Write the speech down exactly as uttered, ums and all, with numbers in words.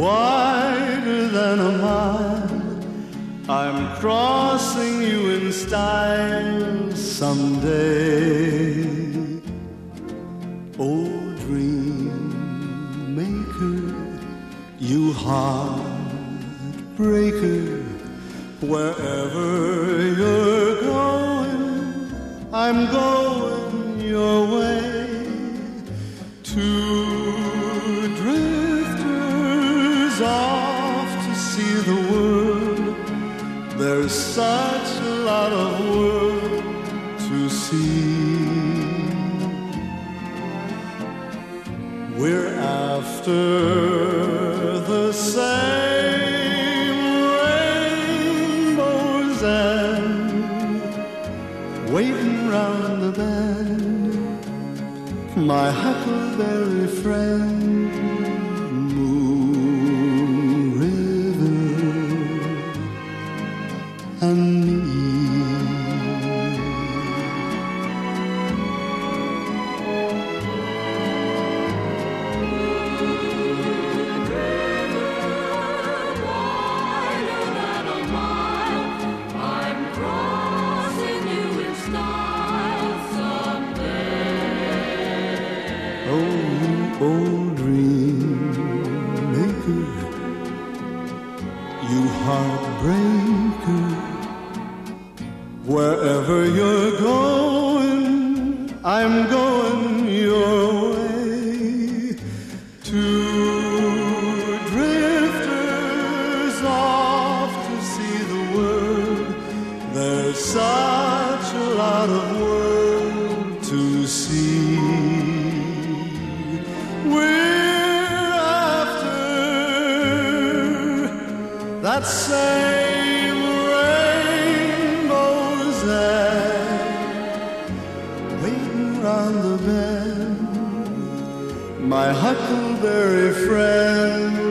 wider than a mile. I'm crossing you in style someday. Oh, dream maker, you heartbreaker, wherever you're going, I'm going your way. Two drifters off to see the world. There's such a lot of world to see. We're after the same rainbows and waiting round the bend, my huckleberry friend, Moon River and me. Old dream maker, you heartbreaker, wherever you're going, I'm going your way. Two drifters off to see the world. There's such a lot of world to see. We're after that same rainbow's end, waiting round the bend, my huckleberry friend.